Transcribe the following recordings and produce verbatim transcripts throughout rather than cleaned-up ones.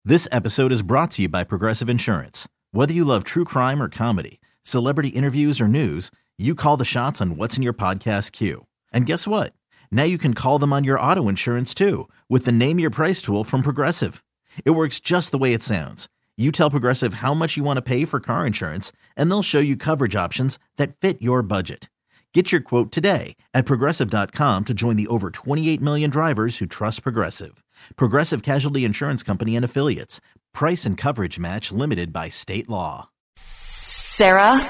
This episode is brought to you by Progressive Insurance. Whether you love true crime or comedy, celebrity interviews or news, you call the shots on what's in your podcast queue. And guess what? Now you can call them on your auto insurance too with the Name Your Price tool from Progressive. It works just the way it sounds. You tell Progressive how much you want to pay for car insurance, and they'll show you coverage options that fit your budget. Get your quote today at Progressive dot com to join the over twenty-eight million drivers who trust Progressive. Progressive Casualty Insurance Company and Affiliates. Price and coverage match limited by state law. Sarah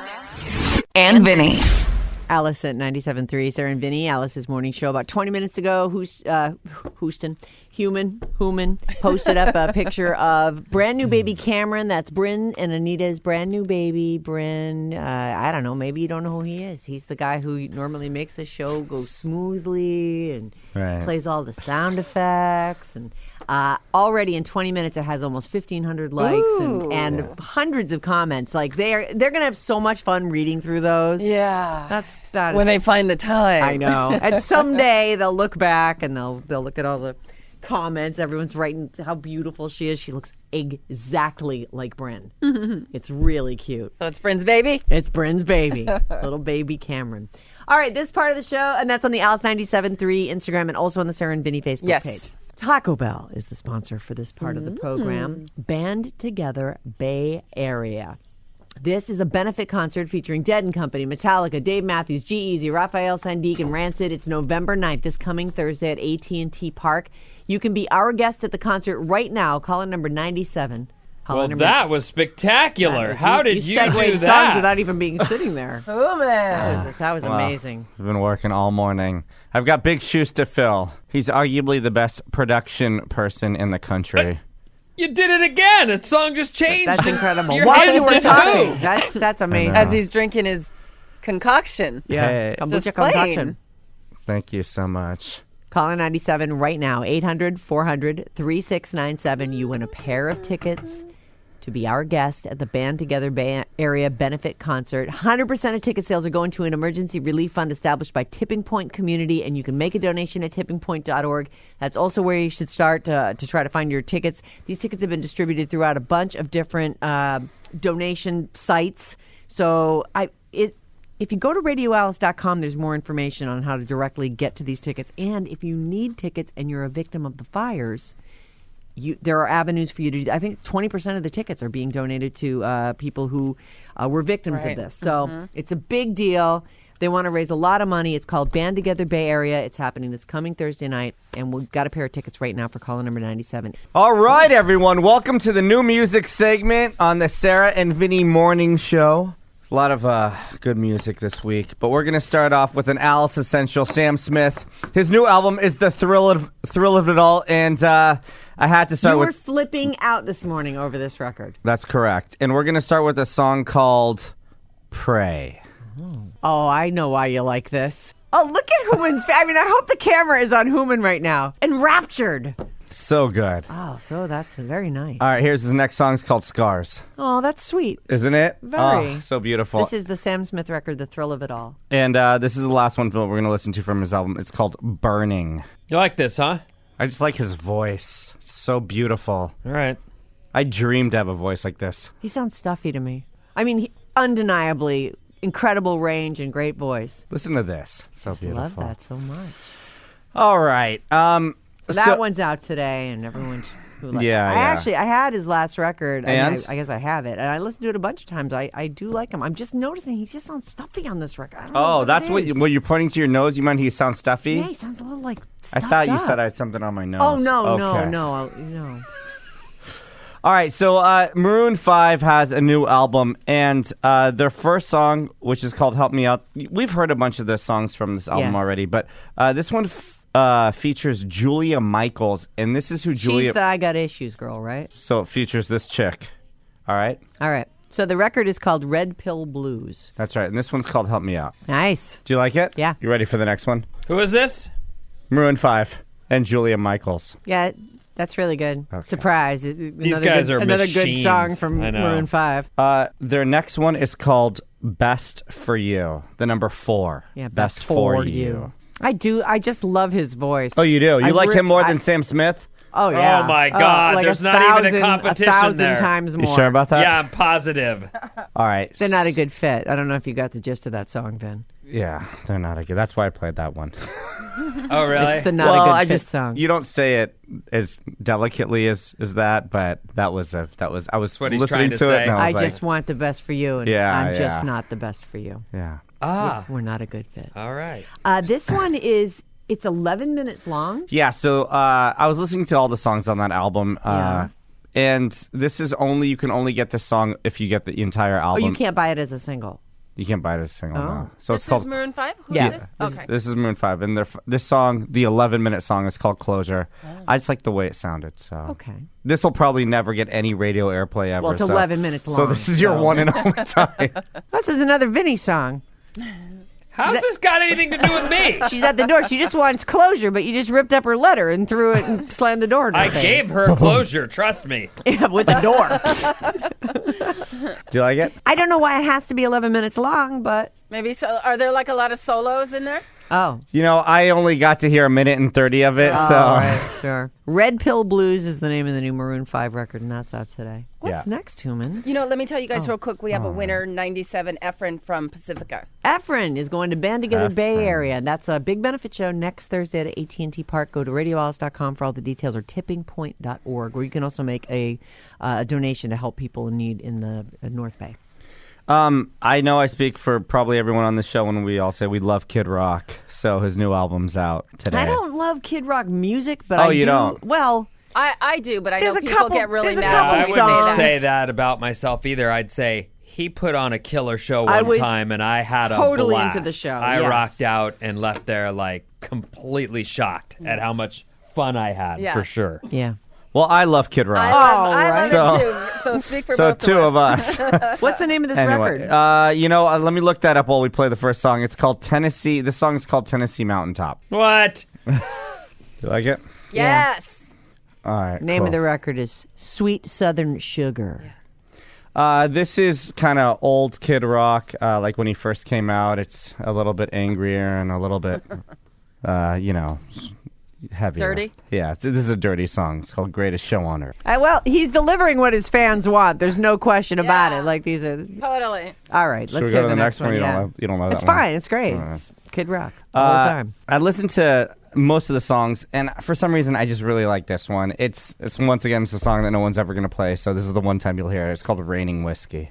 and Vinny. Alice at ninety-seven point three, Sarah and Vinny, Alice's morning show. About twenty minutes ago, Houst, uh, Houston, Human, Human, posted up a picture of brand new baby Cameron. That's Bryn and Anita's brand new baby. Bryn, uh, I don't know, maybe you don't know who he is. He's the guy who normally makes the show go smoothly and right. plays all the sound effects. And uh, already in twenty minutes, it has almost fifteen hundred likes and, and yeah. hundreds of comments. Like they're they're gonna have so much fun reading through those. Yeah, that's that. When is, they find the time, I know. And someday they'll look back and they'll they'll look at all the comments. Everyone's writing how beautiful she is. She looks exactly like Bryn. It's really cute. So it's Bryn's baby? It's Bryn's baby. Little baby Cameron. All right, this part of the show, and that's on the Alice ninety-seven point three Instagram and also on the Sarah and Vinny Facebook yes. page. Taco Bell is the sponsor for this part mm. of the program. Band Together Bay Area. This is a benefit concert featuring Dead and Company, Metallica, Dave Matthews, G-Eazy, Raphael Sadiq, and Rancid. It's November ninth, this coming Thursday at A T and T Park. You can be our guest at the concert right now. Call in number ninety-seven. Call well, number that was spectacular. That was, How you, did you, you segued do songs that? Without even being sitting there. Oh, man. That was, that was well, amazing. I've been working all morning. I've got big shoes to fill. He's arguably the best production person in the country. You did it again. A song just changed. That's incredible. Your While hands you were didn't talking. move. That's, that's amazing. As he's drinking his concoction. Yeah. Hey. Kombucha Just plain. concoction. Thank you so much. Call in ninety-seven right now. eight hundred four hundred thirty-six ninety-seven. You win a pair of tickets to be our guest at the Band Together Bay Area benefit concert. one hundred percent of ticket sales are going to an emergency relief fund established by Tipping Point Community, and you can make a donation at tipping point dot org. That's also where you should start to, to try to find your tickets. These tickets have been distributed throughout a bunch of different uh, donation sites. So I it. If you go to radio alice dot com, there's more information on how to directly get to these tickets. And if you need tickets and you're a victim of the fires, you, there are avenues for you to do. I think twenty percent of the tickets are being donated to uh, people who uh, were victims right. of this. So mm-hmm. it's a big deal. They want to raise a lot of money. It's called Band Together Bay Area. It's happening this coming Thursday night. And we've got a pair of tickets right now for caller number ninety-seven. All right, everyone. Welcome to the new music segment on the Sarah and Vinny Morning Show. A lot of uh, good music this week, but we're going to start off with an Alice Essential, Sam Smith. His new album is The Thrill of Thrill of It All, and uh, I had to start you with... You were flipping out this morning over this record. That's correct. And we're going to start with a song called Pray. Oh, I know why you like this. Oh, look at Human's face. I mean, I hope the camera is on Human right now. Enraptured. So good. Oh, so that's very nice. All right, here's his next song. It's called Scars. Oh, that's sweet. Isn't it? Very. Oh, so beautiful. This is the Sam Smith record, The Thrill of It All. And uh, this is the last one we're going to listen to from his album. It's called Burning. You like this, huh? I just like his voice. It's so beautiful. All right. I dreamed to have a voice like this. He sounds stuffy to me. I mean, he, undeniably, incredible range and great voice. Listen to this. So I beautiful. love that so much. All right. Um, so that so, one's out today, and everyone who likes yeah, it. I yeah. actually, I had his last record. I, and? mean, I, I guess I have it, and I listened to it a bunch of times. I, I do like him. I'm just noticing he just sounds stuffy on this record. I don't know oh, what that's it what, is. you, what you're pointing to your nose? You meant he sounds stuffy? Yeah, he sounds a little like I stuffed thought you up. said I had something on my nose. Oh, no, okay. no, no, no. All right, so uh, Maroon five has a new album, and uh, their first song, which is called Help Me Out, we've heard a bunch of their songs from this album Yes. already, but uh, this one f- uh, features Julia Michaels, and this is who Julia... She's the I Got Issues girl, right? So it features this chick, all right? All right. So the record is called Red Pill Blues. That's right, and this one's called Help Me Out. Nice. Do you like it? Yeah. You ready for the next one? Who is this? Maroon five and Julia Michaels. Yeah, that's really good. Okay. Surprise. These Another guys good, are Another good machines. song from I know. Maroon five. Uh, their next one is called Best for You, the number four. Yeah, Best, for, you. I do. I just love his voice. Oh, you do? You I like re- him more I- than Sam Smith? Oh yeah. Oh, my Oh, God, like there's a not even a thousand- competition A thousand there. times You more. sure about that? Yeah, I'm positive. All right. They're not a good fit. I don't know if you got the gist of that song, Vin. Yeah, they're not a good. That's why I played that one. Oh, really? It's the not well, a good I fit just song. you don't say it as delicately as, as that, but that was a that was I was what he's listening trying to to say. it. And I, I was like, just want the best for you, and Yeah, I'm just yeah. not the best for you. yeah. ah, We're not a good fit. all right. Uh, this one is it's eleven minutes long. Yeah, so uh, I was listening to all the songs on that album, uh, Yeah. and this is only you can only get this song if you get the entire Oh, album. you can't buy it as a single. You can't buy it as a single. Oh. No. So This it's called is Maroon five? Who's Yeah. this? This, Okay. this is Maroon Five, and their f- this song, the eleven-minute song, is called "Closure." I just like the way it sounded. So Okay. this will probably never get any radio airplay ever. Well, it's so- eleven minutes long. So this is your so- one and only time. This is another Vinny song. How's this got anything to do with me? She's at the door. She just wants closure, but you just ripped up her letter and threw it and slammed the door in her I face. gave her closure, trust me. Yeah, with the door. Do you like it? I don't know why it has to be eleven minutes long, but Maybe so. Are there like a lot of solos in there? oh. You know, I only got to hear a minute and thirty of it, so All right, sure. Red Pill Blues is the name of the new Maroon five record, and that's out today. What's Yeah. next, Human? You know, let me tell you guys Oh. real quick. We have a winner, ninety-seven Efren from Pacifica. Efren is going to Band Together Bay Efren. Area. That's a big benefit show next Thursday at A T and T Park. Go to radio alice dot com for all the details, or tipping point dot org, where you can also make a, uh, a donation to help people in need in the uh, North Bay. Um, I know I speak for probably everyone on the show when we all say we love Kid Rock. So his new album's out today. I don't love Kid Rock music, but Oh, I you do. don't? Well, I, I do, but I There's know a people couple- get really there's a mad couple when I we wouldn't songs. say that about myself either. I'd say he put on a killer show I one was time, and I had totally a blast. into the show, I yes. rocked out and left there like completely shocked at how much fun I had, Yeah. for sure. yeah. Well, I love Kid Rock. I love, I right. love So- it too. So speak for so both two of of us. us. What's the name of this Anyway, record? uh, you know, uh, let me look that up while we play the first song. It's called Tennessee. This song is called Tennessee Mountaintop. What? You like it? Yes. All right. Name cool. of the record is Sweet Southern Sugar. Uh, this is kind of old Kid Rock, uh, like when he first came out. It's a little bit angrier and a little bit, uh, you know, heavier. Dirty? Yeah, it's, this is a dirty song. It's called Greatest Show on Earth. Uh, well, he's delivering what his fans want. There's no question about Yeah. it. Like these are. Totally. All right, Should let's we hear go to the, the next one? You don't yeah. love- you don't love It's that one? fine. It's great. All right. It's Kid Rock all the Uh, time. I listened to most of the songs, and for some reason, I just really like this one. It's, it's once again, it's a song that no one's ever going to play, so this is the one time you'll hear it. It's called Raining Whiskey.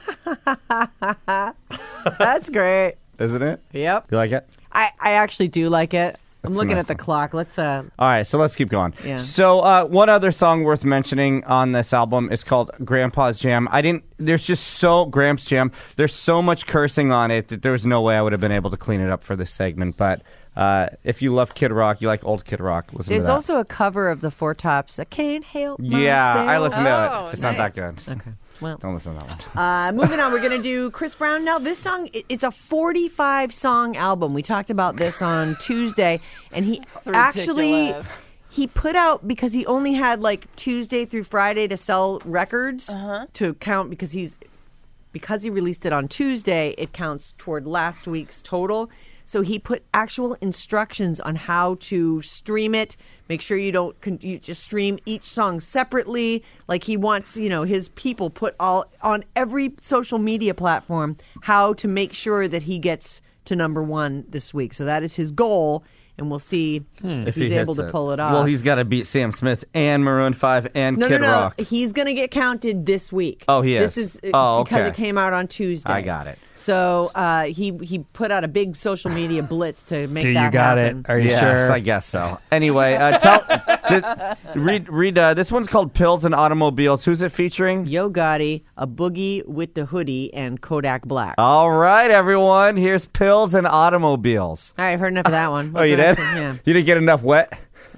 That's great. Isn't it? Yep. You like it? I, I actually do like it. I'm That's a looking nice at the one. clock. Let's uh All right, so let's keep going. Yeah. So uh, one other song worth mentioning on this album is called Grandpa's Jam. I didn't. There's just so Gramps Jam. There's so much cursing on it that there's no way I would have been able to clean it up for this segment. But uh, if you love Kid Rock, you like old Kid Rock, listen There's to that. also a cover of the Four Tops. I can't help myself. yeah, I listened to Oh, it. It's not nice. that good. Okay. Well, Don't listen to that one. Uh, moving on, we're going to do Chris Brown now. This song, it- it's a forty-five song album. We talked about this on Tuesday, and he actually ridiculous. he put out because he only had like Tuesday through Friday to sell records to count because he's because he released it on Tuesday. It counts toward last week's total. So he put actual instructions on how to stream it. Make sure you don't con- you just stream each song separately. Like he wants, you know, his people put all on every social media platform how to make sure that he gets to number one this week. So that is his goal, and we'll see if, he's he able hits to pull it off. Well, he's got to beat Sam Smith and Maroon five and no, Kid no, no. Rock. He's going to get counted this week. Oh, he This is? is uh, Oh, because okay. it came out on Tuesday. I got it. So uh, he he put out a big social media blitz to make Do that you got happen. it? Are you yes, sure? I guess so. Anyway, uh, tell th- read read. Uh, this one's called Pills and Automobiles. Who's it featuring? Yo Gotti, a boogie with the hoodie, and Kodak Black. All right, everyone. Here's Pills and Automobiles. All right, I've heard enough of that one. Oh, What's you the did? next one? Yeah. You didn't get enough wet.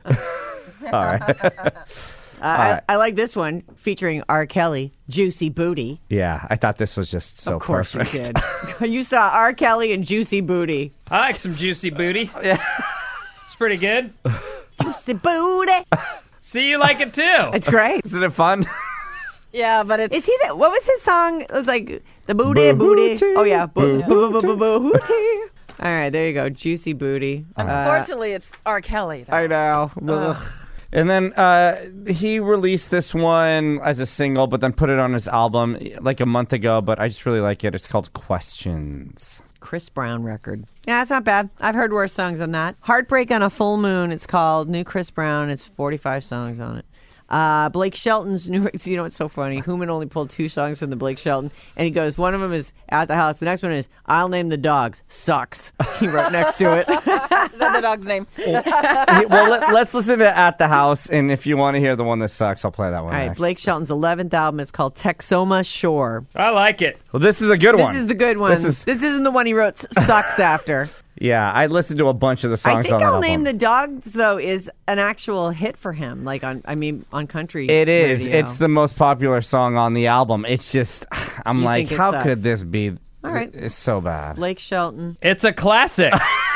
All right. Uh, I, I like this one featuring R. Kelly, Juicy Booty. Yeah, I thought this was just so of course perfect. you did. You saw R. Kelly and Juicy Booty. I like some juicy booty. Yeah. It's pretty good. Juicy Booty. See, you like it too. It's great. Isn't it fun? Yeah, but it's Is he that? What was his song? It was like the booty, booty. Boo-hooty. Oh yeah, boo, boo, boo, boo, boo, hooty. All right, there you go, Juicy Booty. Uh, unfortunately it's R. Kelly. though. I know. Ugh. And then uh, he released this one as a single, but then put it on his album like a month ago. But I just really like it. It's called Questions. Chris Brown record. Yeah, it's not bad. I've heard worse songs than that. Heartbreak on a Full Moon. It's called New Chris Brown. It's forty-five songs on it. Uh, Blake Shelton's new. You know, it's so funny. Human only pulled two songs from the Blake Shelton, and he goes, one of them is At the House. The next one is I'll Name the Dogs. Sucks. He wrote next to it. Is that the dog's name? Well, let, let's listen to At the House, and if you want to hear the one that sucks, I'll play that one. All right, next. Blake Shelton's eleventh album. It's called Texoma Shore. I like it. Well, this is a good This one. is the good one. This This, is isn't the one he wrote s- Sucks after. yeah. I listened to a bunch of the songs I think on that I'll album. Name the Dogs, though, is an actual hit for him. Like, on, I mean, on country It is. radio. It's the most popular song on the album. It's just, I'm You like, think it how sucks? could this be? All right. It's so bad. Blake Shelton. It's a classic.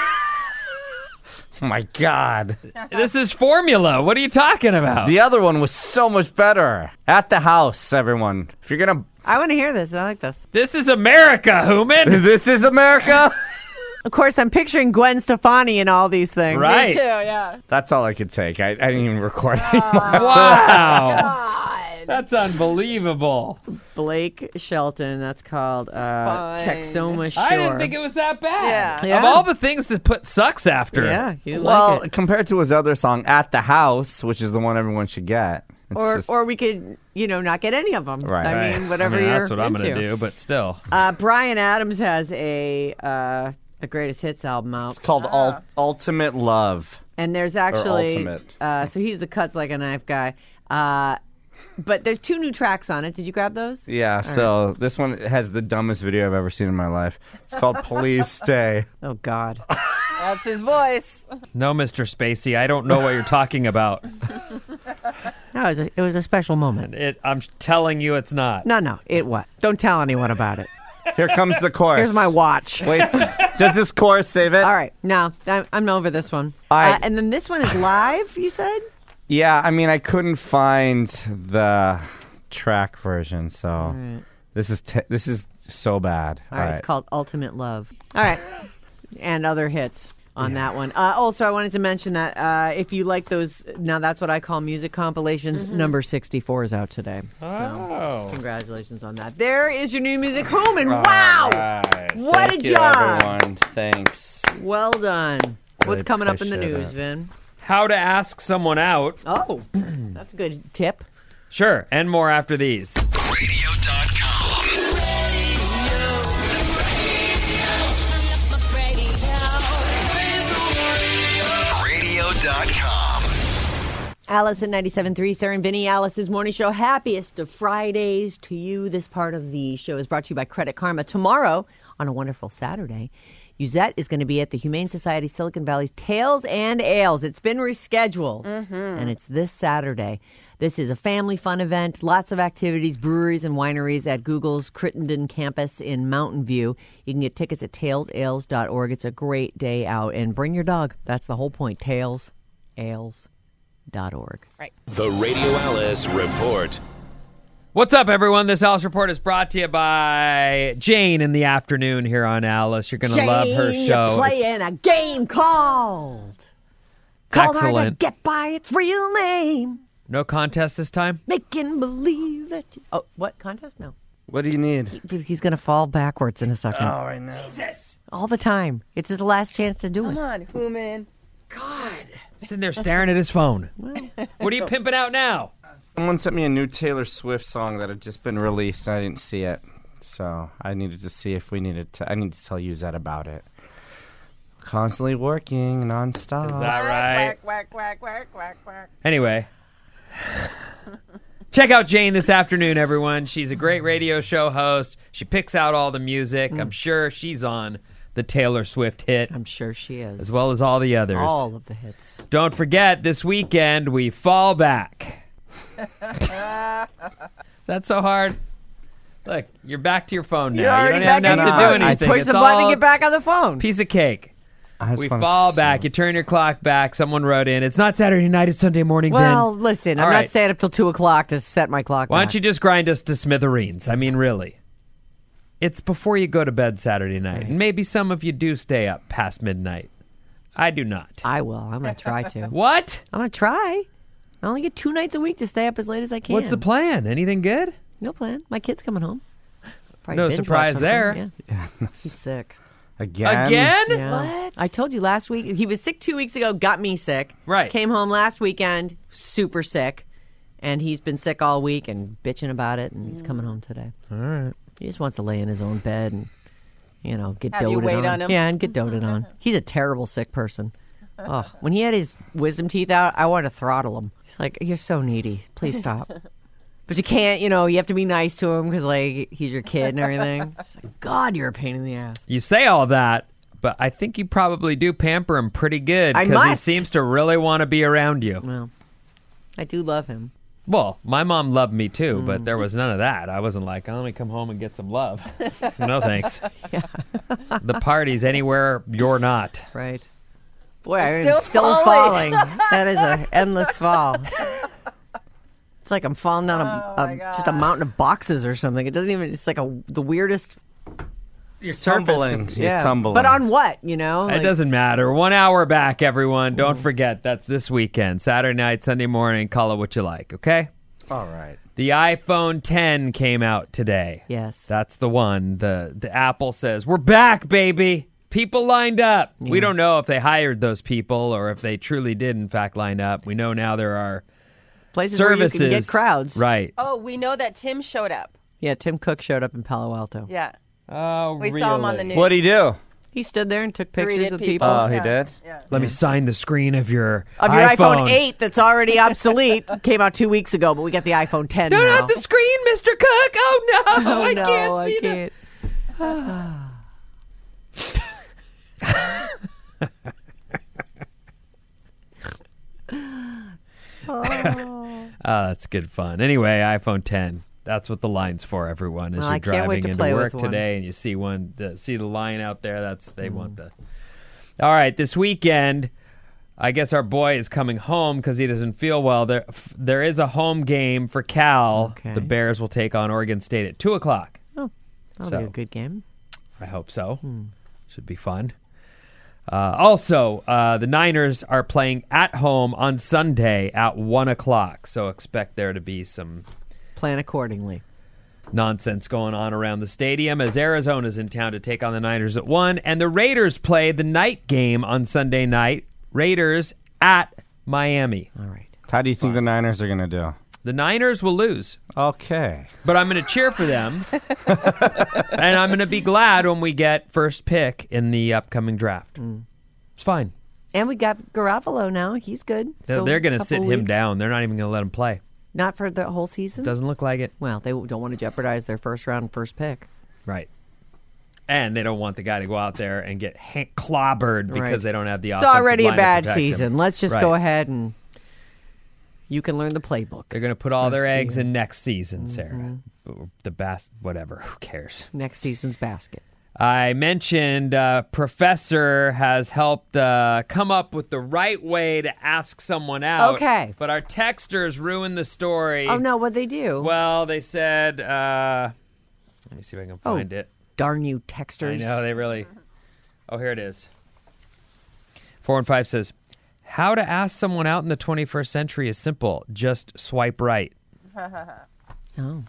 Oh my God. This is formula. What are you talking about? The other one was so much better. At the House, everyone. If you're gonna, I want to hear this. I like this. This is America, Human. this is America. Of course, I'm picturing Gwen Stefani in all these things. Right. Me too, yeah. That's all I could take. I, I didn't even record anymore. Wow. God. That's unbelievable. Blake Shelton. That's called uh, fine. Texoma Shore. I didn't think it was that bad. Yeah. Yeah. Of all the things to put sucks after. Yeah, you Well, like it. compared to his other song, At the House, which is the one everyone should get. It's Or, just, or we could, you know, not get any of them. Right. I Right. mean, whatever I mean, you're that's what I'm into. going to do, but still. Uh, Brian Adams has a uh, a greatest hits album out, it's called Ul- Ultimate Love. and there's actually Ultimate. uh, so he's the cuts like a knife guy. Uh, but there's two new tracks on it. Did you grab those? Yeah, so this one has the dumbest video I've ever seen in my life. It's called Please Stay. Oh God. That's his voice. No, Mister Spacey, I don't know what you're talking about. No, it was a, it was a special moment. It, I'm telling you it's not. No, no, it what? Don't tell anyone about it. Here comes the chorus. Here's my watch. Wait, does this chorus save it? All right, no, I'm, I'm over this one. I- Uh, and then this one is live. You said? Yeah, I mean, I couldn't find the track version, so this is te- this is so bad. All right, it's called Ultimate Love. All right, and other hits on that one. Uh, also, I wanted to mention that uh, if you like those, now that's what I call music compilations. Number sixty-four is out today. So, Oh. congratulations on that. There is your new music home, and All wow, right. what Thank a you, job. everyone. Thanks. well done. What's coming up in the appreciate news, it. Vin? How to ask someone out. Oh, that's a good tip. Sure, and more after these. radio dot com. radio dot com. Alice at ninety-seven point three, Sarah and Vinny, Alice's Morning Show. Happiest of Fridays to you. This part of the show is brought to you by Credit Karma. Tomorrow, on a wonderful Saturday, Yuzette is going to be at the Humane Society Silicon Valley's Tales and Ales. It's been rescheduled, and it's this Saturday. This is a family fun event, lots of activities, breweries and wineries at Google's Crittenden campus in Mountain View. You can get tickets at tails ales dot org. It's a great day out, and bring your dog. That's the whole point, tails ales dot org. The Radio Alice Report. What's up, everyone? This Alice Report is brought to you by Jane in the afternoon here on Alice. You're going to love her Jane, show. You're playing a game called Called Hard to excellent. Get By Its Real Name. No contest this time? Making believe that you... Oh, what? Contest? No. What do you need? He's going to fall backwards in a second. Oh, I know. All the time. It's his last chance to do Come it. on, human. Sitting there staring at his phone. What are you pimping out now? Someone sent me a new Taylor Swift song that had just been released, and I didn't see it. So I needed to see if we needed to. I need to tell you that about it. Constantly working nonstop. Is that right? Quack, quack, quack, quack, quack, quack. Anyway, check out Jane this afternoon, everyone. She's a great radio show host. She picks out all the music. I'm sure she's on the Taylor Swift hit, I'm sure she is. as well as all the others. All of the hits. Don't forget, this weekend we fall back. Is that so hard? Look, you're back to your phone now. You're you already don't have back to on do your phone. anything. Push It's the button all to get back on the phone. piece of cake. I just We wanna fall s- back. You turn your clock back. Someone wrote in. It's not Saturday night. It's Sunday morning. Well, Vin. listen, I'm All not right. staying up till two o'clock to set my clock Why back. don't you just grind us to smithereens? I mean, really. It's before you go to bed Saturday night. And maybe some of you do stay up past midnight. I do not. I will. I'm going to try to. What? I'm going to try. I only get two nights a week to stay up as late as I can. What's the plan? Anything good? No plan. My kid's coming home. Probably No binge watch surprise something. there. Yeah. He's sick. Again? Again? Yeah. What? I told you last week. He was sick two weeks ago, got me sick. Right. Came home last weekend, super sick. And he's been sick all week and bitching about it, and he's coming home today. All right. He just wants to lay in his own bed and, you know, get Have you doted wait on. on him? Yeah, and get doted on. He's a terrible sick person. Oh, when he had his wisdom teeth out, I wanted to throttle him. He's like, "You're so needy. Please stop." But you can't, you know, you have to be nice to him because, like, he's your kid and everything. It's like, God, you're a pain in the ass. You say all that, but I think you probably do pamper him pretty good I because he must. seems to really want to be around you. Well, I do love him. Well, my mom loved me too, Mm. but there was none of that. I wasn't like, oh, let me come home and get some love. No thanks. The party's anywhere you're not. Right. Boy, I'm still still, falling. falling. That is an endless fall. It's like I'm falling down a, Oh, a my God. just a mountain of boxes or something. It doesn't even. It's like a the weirdest. You're surface tumbling. to- You're yeah. tumbling. But on what? You know. It Like, doesn't matter. One hour back, everyone. Don't forget, that's this weekend. Saturday night, Sunday morning. Call it what you like, okay? All right. The iPhone ten came out today. Yes. That's the one. The the Apple says, we're back, baby. People lined up. We don't know if they hired those people or if they truly did, in fact, line up. We know now there are Places services. where you can get crowds. Right. Oh, we know that Tim showed up. Yeah. Tim Cook showed up in Palo Alto. Yeah. Oh, We really? saw him on the news. What'd he do? He stood there and took pictures Greeted of people. people. Oh, he Yeah. did? Yeah. Let me sign the screen of your of your iPhone. iPhone eight that's already obsolete. Came out two weeks ago, but we got the iPhone ten No, now. not the screen, Mister Cook. Oh, no. Oh, I no, can't I see can't. Oh, that's good fun. Anyway, iPhone ten. That's what the line's for, everyone. As Well, you're I can't wait driving to into play work with one. today and you see one, the, see the line out there. That's they want the. All right, this weekend, I guess our boy is coming home because he doesn't feel well. There, there is a home game for Cal. Okay. The Bears will take on Oregon State at two o'clock. That'll So. be a good game. I hope so. Should be fun. Uh, also, uh, the Niners are playing at home on Sunday at one o'clock. So expect there to be some Plan accordingly. nonsense going on around the stadium as Arizona's in town to take on the Niners at one. And the Raiders play the night game on Sunday night. Raiders at Miami. All right. How do you think the Niners are going to do? The Niners will lose, Okay. but I'm going to cheer for them. And I'm going to be glad when we get first pick in the upcoming draft. It's fine. And we got Garoppolo now. He's good. They're, So they're going a to sit couple him weeks. down. They're not even going to let him play. Not for the whole season? Doesn't look like it. Well, they don't want to jeopardize their first round first pick. Right. And they don't want the guy to go out there and get ha- clobbered because Right. they don't have the It's offensive already a line to bad protect him. season. Let's just Right. go ahead and you can learn the playbook. They're going to put all their Rest of the eggs year. in next season, Sarah. Mm-hmm. The best, whatever. Who cares? Next season's basket. I mentioned uh, Professor has helped uh, come up with the right way to ask someone out. Okay. But our texters ruined the story. Oh, no, what'd they do? Well, they said, uh, let me see if I can Oh, find it. Darn you, texters. I know, they really. Oh, here it is. Four and five says, how to ask someone out in the twenty-first century is simple. Just swipe right. Oh.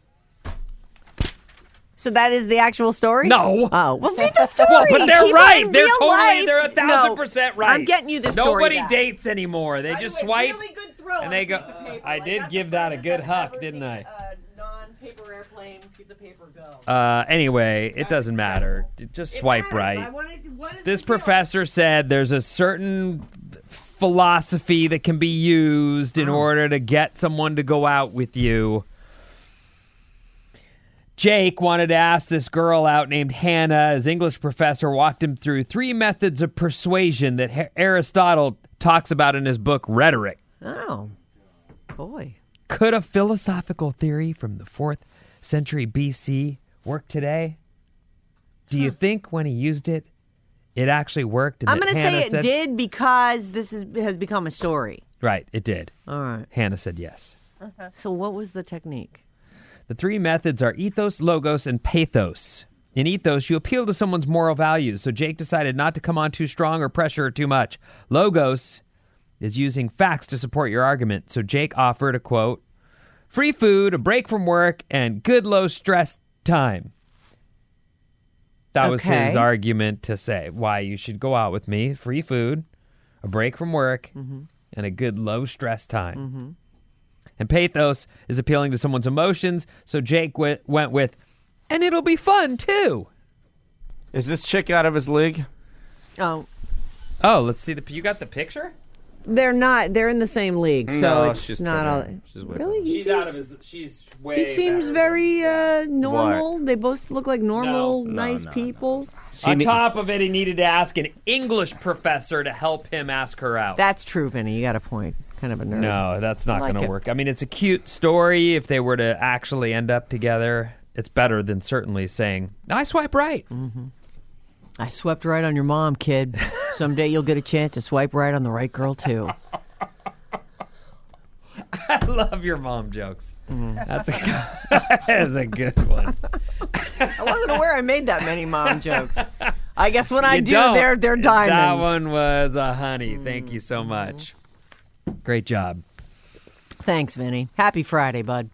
So that is the actual story? No. Oh, well, read the story. Well, but they're Keep it right. in They're real totally, life. they're a thousand No, percent right. I'm getting you the story. Nobody back. dates anymore. They just swipe. Really good throw and they go, I did give that a good huck, didn't I? non-paper airplane piece of paper go. Uh, anyway, it doesn't matter. Just swipe right. This professor said there's a certain philosophy that can be used in order to get someone to go out with you. Jake wanted to ask this girl out named Hannah. His English professor walked him through three methods of persuasion that Her- Aristotle talks about in his book Rhetoric. Oh, boy. Could a philosophical theory from the fourth century B C work today? Do you think when he used it, it actually worked? And I'm that going to Hannah say it said- did because this is, has become a story. Right, it did. All right. Hannah said yes. So what was the technique? The three methods are ethos, logos, and pathos. In ethos, you appeal to someone's moral values, so Jake decided not to come on too strong or pressure her too much. Logos, is using facts to support your argument. So Jake offered a quote, free food, a break from work, and good low stress time. That was Okay. his argument to say why you should go out with me. Free food, a break from work, Mm-hmm. and a good low stress time. Mm-hmm. And pathos is appealing to someone's emotions, so Jake w- went with, and it'll be fun too. Is this chick out of his league? Oh, Oh, let's see the. You got the picture? they're not. They're in the same league, so No, it's she's not all. better. She's way really? He She's seems, out of his. She's way. He seems better very than- uh, normal. They both look like normal, No. No, nice no, no. people. On ne- top of it, he needed to ask an English professor to help him ask her out. That's true, Vinny. You got a point. Kind of a nerd. No, that's not like going to it. work. I mean, it's a cute story. If they were to actually end up together, it's better than certainly saying, I swipe right. I swiped right on your mom, kid. Someday you'll get a chance to swipe right on the right girl too. I love your mom jokes. Mm. That's a, that's a good one. I wasn't aware I made that many mom jokes. I guess when I You do, don't. they're they're diamonds. That one was a honey. Thank you so much. Great job. Thanks, Vinny. Happy Friday, bud.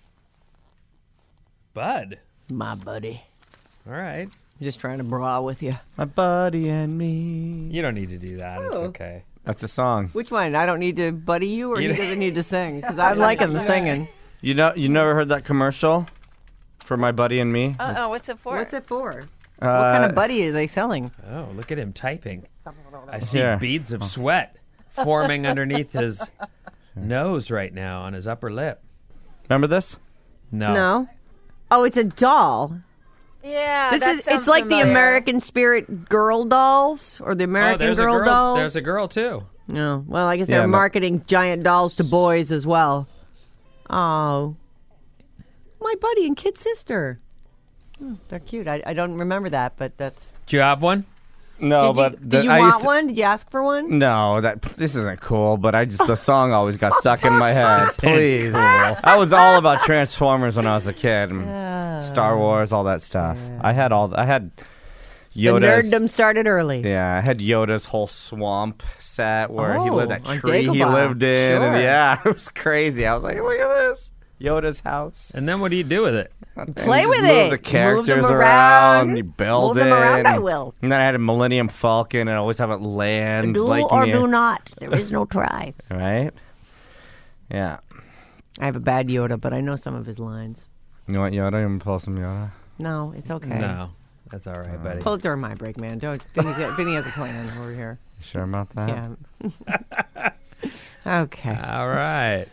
Bud. My buddy. All right. Just trying to brawl with you. My buddy and me. You don't need to do that. It's Oh. okay. That's a song. Which one? I don't need to buddy you, or You- he doesn't need to sing? Because I'm liking the singing. You know, you never heard that commercial for My Buddy and Me? Uh oh, what's it for? What's it for? Uh, What kind of buddy are they selling? Oh, look at him typing. I see Here. beads of sweat forming underneath his nose right now on his upper lip. Remember this? No. No. Oh, it's a doll. Yeah, This that is. It's sounds like the familiar. American Spirit girl dolls, or the Oh, American there's Girl a girl. dolls. There's a girl too. No. Well, I guess Yeah, they're no. marketing giant dolls to boys as well. Oh, my buddy and kid sister. Oh, they're cute. I, I don't remember that, but that's. Do you have one? No, Did you, but did the- you I want used to- one? Did you ask for one? No, that this isn't cool. But I just the song always got stuck in my head. This isn't Please, I was all about Transformers when I was a kid, and Star Wars, all that stuff. I had all. I had The Yoda's. nerddom started early. Yeah, I had Yoda's whole swamp set where he Oh, lived, that on tree he Dagobah. lived in, Sure. and yeah, it was crazy. I was like, look at this, Yoda's house. And then what do you do with it? Play And you with just move it. the characters Move them around, around. you build Move it. them around, I will. And then I had a Millennium Falcon, and I always have it land Do like or me, do not. There is no try. right? Yeah. I have a bad Yoda, but I know some of his lines. You want Yoda? You want to pull some Yoda? No, it's okay. No. That's all right, buddy. Pull it during my break, man. Don't. Vinny's got, Vinny has a plan over here. You sure about that? Yeah. Okay. All right.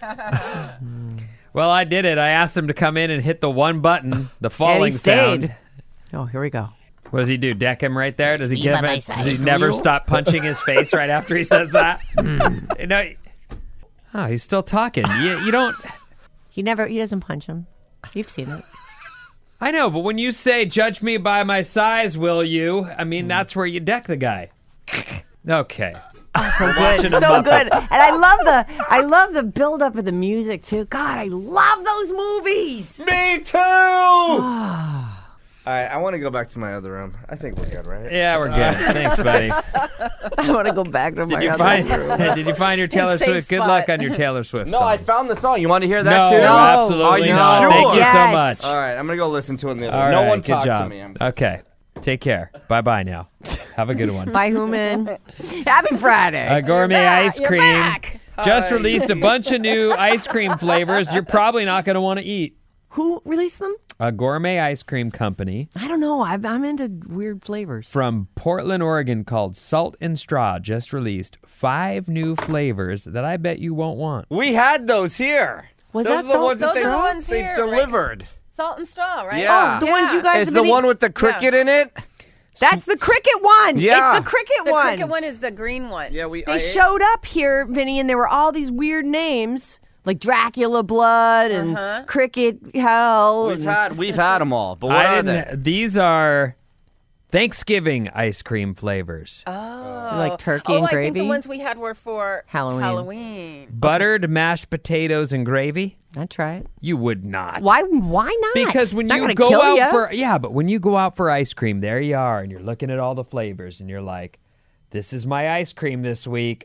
Well, I did it. I asked him to come in and hit the one button, the falling stayed. sound. Oh, here we go. What does he do? Deck him right there? Does he Be give by my it? side, Does he will never you? stop punching his face right after he says that? You know, oh, he's still talking. You, you don't. He never. He doesn't punch him. You've seen it. I know, but when you say "judge me by my size," will you? I mean, that's where you deck the guy. Okay. Oh, so watching good, a so Muppet. good. And I love the. I love the build up of the music too. God, I love those movies. Me too! All right, I want to go back to my other room. I think we're good, right? Yeah, we're good. Thanks, buddy. I want to go back to my Did you other find? room. Did you find your Taylor safe Swift? Good spot. luck on your Taylor Swift. No, song. I found the song. You want to hear that no, too? No. absolutely Are you not. sure? Thank you Yes. so much. All right, I'm going to go listen to it in the other All room. No right, one good talk job. to me. I'm- Okay, take care. Bye bye now. Have a good one. Bye, Human. Happy Friday. A gourmet back. ice You're cream back. just released a bunch of new ice cream flavors you're probably not going to want to eat. Who released them? A gourmet ice cream company I don't know. I'm, I'm into weird flavors. from Portland, Oregon called Salt and Straw just released five new flavors that I bet you won't want. We had those here. Was those that are the Salt ones and that they, Straw? Those are the ones they here, right? delivered. Salt and straw, right? Yeah. Oh, the ones you guys It's have the been one eat- with the cricket in it. That's the cricket one. Yeah. It's the cricket The one. cricket one is the green one. Yeah, we. They I- showed up here, Vinny, and there were all these weird names like Dracula Blood and Uh-huh. Cricket Hell. We've and- had we've had them all, but what I are they? didn't- These are Thanksgiving ice cream flavors. Oh. Like turkey oh, and I think gravy? the ones we had were for Halloween. Halloween. Buttered mashed potatoes and gravy? I'd try it. You would not. Why? Why not? Because when It's not you gonna go kill out ya. for yeah, but when you go out for ice cream, there you are, and you're looking at all the flavors, and you're like, "This is my ice cream this week.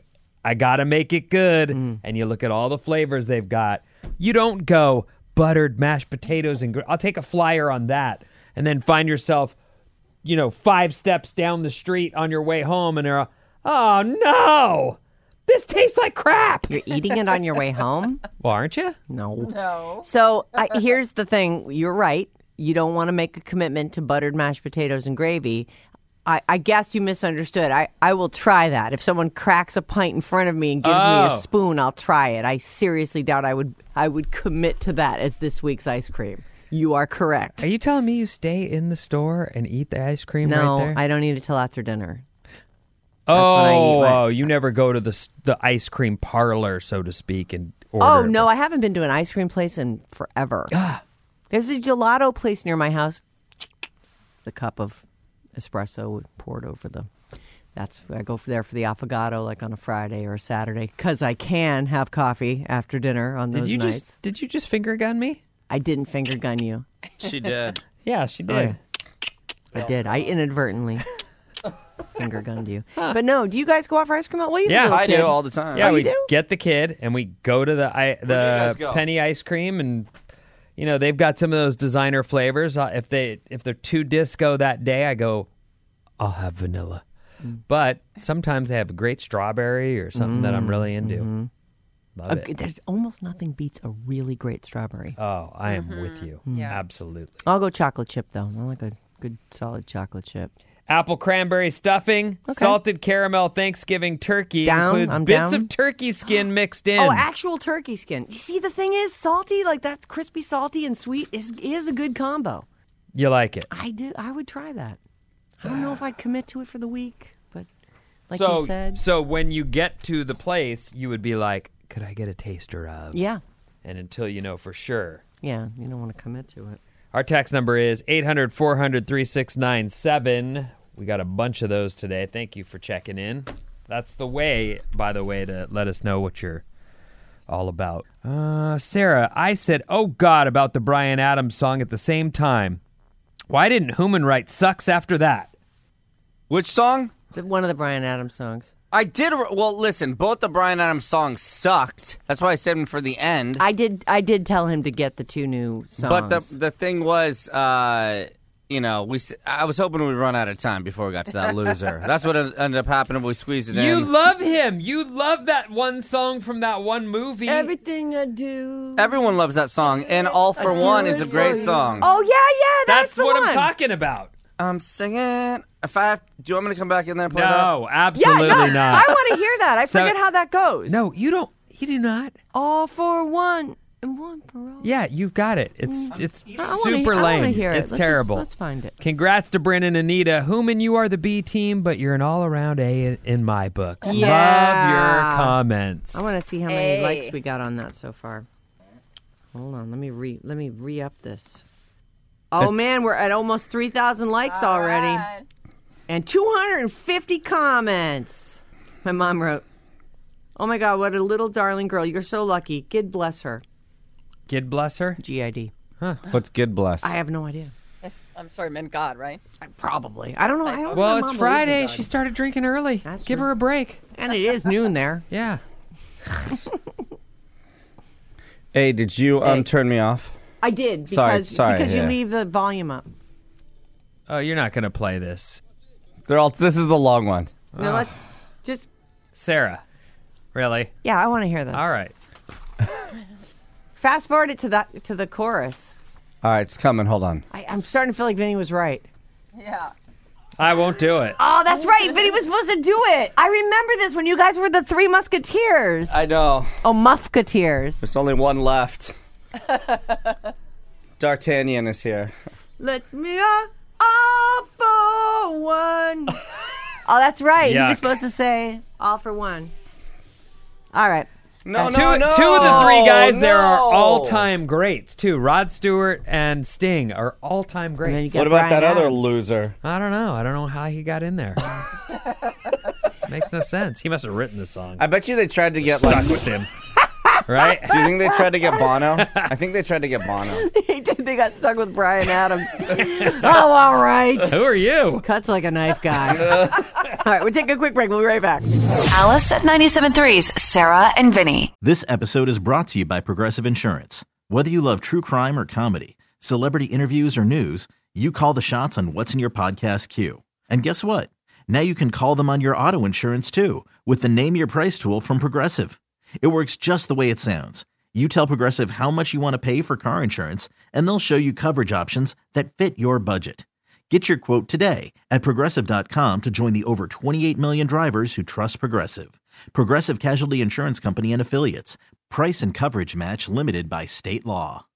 I got to make it good. Mm. And you look at all the flavors they've got. You don't go buttered mashed potatoes and gr- I'll take a flyer on that. And then find yourself, you know, five steps down the street on your way home and they're, oh no, this tastes like crap. You're eating it on your way home? Well, aren't you? No. No. So I, here's the thing. You're right. You don't want to make a commitment to buttered mashed potatoes and gravy. I, I guess you misunderstood. I, I will try that. If someone cracks a pint in front of me and gives me Oh. a spoon, I'll try it. I seriously doubt I would I would commit to that as this week's ice cream. You are correct. Are you telling me you stay in the store and eat the ice cream no, right there? I don't eat it till after dinner. oh, when I eat my- oh, you never go to the s- the ice cream parlor, so to speak, and order. Oh, no, I haven't been to an ice cream place in forever. There's a gelato place near my house. The cup of espresso poured over the... That's I go for there for the affogato, like on a Friday or a Saturday, because I can have coffee after dinner on Did those you nights. just did you just finger gun me? I didn't finger gun you. She did. Yeah, she did. Oh, yeah. I did. I inadvertently finger gunned you. But no, do you guys go out for ice cream? Well, you Yeah, have a little I kid. do all the time. Yeah, Oh, you we do? get the kid and we go to the I, you the guys go? penny ice cream, and you know they've got some of those designer flavors. Uh, if they if they're too disco that day, I go, I'll have vanilla. Mm. But sometimes they have a great strawberry or something that I'm really into. Mm-hmm. Love A- it. there's almost nothing beats a really great strawberry. Oh, I am with you. Yeah. Absolutely. I'll go chocolate chip though. I like a good solid chocolate chip. Apple cranberry stuffing, Okay. salted caramel Thanksgiving turkey Down, includes I'm bits down. of turkey skin mixed in. Oh, actual turkey skin. You see, the thing is, salty, like that crispy, salty, and sweet is is a good combo. You like it? I do. I would try that. I don't know if I'd commit to it for the week, but like so, you said, so when you get to the place, you would be like, "Could I get a taster of?" yeah, And until you know for sure. yeah. You don't want to commit to it. Our text number is eight hundred, four hundred, three six nine seven. We got a bunch of those today. Thank you for checking in. That's the way, by the way, to let us know what you're all about. Uh, Sarah, I said, oh, God, about the Bryan Adams song at the same time. Why didn't Human write Sucks after that? Which song? The- One of the Bryan Adams songs. I did. Well, listen, both the Bryan Adams songs sucked. That's why I saved them for the end. I did. I did tell him to get the two new songs. But the the thing was, uh, you know, we. s- I was hoping we'd run out of time before we got to that loser. That's what ended up happening. We squeezed it You in. love him. You love that one song from that one movie. everything I do. Everyone loves that song, and All for One is a great song. Oh yeah, yeah. That's, That's the what one. I'm talking about. I'm singing. If I have, do you want me to come back in there and play No, Yeah, absolutely no, not. I want to hear that. I So- forget how that goes. No, you don't. You do not. all for one and one for all. Yeah, you've got it. It's it's I wanna super he- I wanna lame. hear it. It's Let's just- terrible. let's find it. Congrats to Bryn and Anita. Human, you are the B team, but you're an all-around A in, in my book. Love your Yeah. comments. I want to see how many Hey. likes we got on that so far. Hold on, let me re let me re up this. Oh That's- man, we're at almost three thousand likes already, Alright. and two hundred fifty comments. My mom wrote, "Oh my God, what a little darling girl! You're so lucky. God bless her." Gid bless her. G I D. What's good bless? I have no idea. Yes, I'm sorry, meant God, right? I, probably. I don't know. I don't know Well, if my it's mom believes in Friday. God. She started drinking early. That's Give true. her a break. and it is noon there. Yeah. Hey, did you um Hey. turn me off? I did because Sorry, sorry, because yeah. you leave the volume up. Oh, you're not gonna play this, They're all. This is the long one. No, let's just. Sarah. Really? Yeah, I want to hear this. All right. Fast forward it to that to the chorus. All right, it's coming. Hold on. I, I'm starting to feel like Vinny was right. Yeah. I won't do it. Oh, that's right. Vinny was supposed to do it. I remember this when you guys were the Three Musketeers. I know. oh, Musketeers. There's only one left. D'Artagnan is here. Let's me up all for one. oh, that's right. He Yuck. was supposed to say all for one. All right. No, two, no, no. two of the three guys there are no. all-time greats too. Rod Stewart and Sting are all-time then you greats. get- What about Bryan that other Adams. loser? I don't know. I don't know how he got in there. Makes no sense. He must have written the song. I bet you they tried to get like. Stuck with him. Right? Do you think they tried to get Bono? I think they tried to get Bono. he did. They got stuck with Bryan Adams. oh, all right. Who are you? Cuts like a knife guy. All right, we'll take a quick break. We'll be right back. Alice at ninety-seven point three's Sarah and Vinny. This episode is brought to you by Progressive Insurance. Whether you love true crime or comedy, celebrity interviews or news, you call the shots on what's in your podcast queue. And guess what? Now you can call them on your auto insurance too with the Name Your Price tool from Progressive. It works just the way it sounds. You tell Progressive how much you want to pay for car insurance, and they'll show you coverage options that fit your budget. Get your quote today at Progressive dot com to join the over twenty-eight million drivers who trust Progressive. Progressive Casualty Insurance Company and Affiliates. Price and coverage match limited by state law.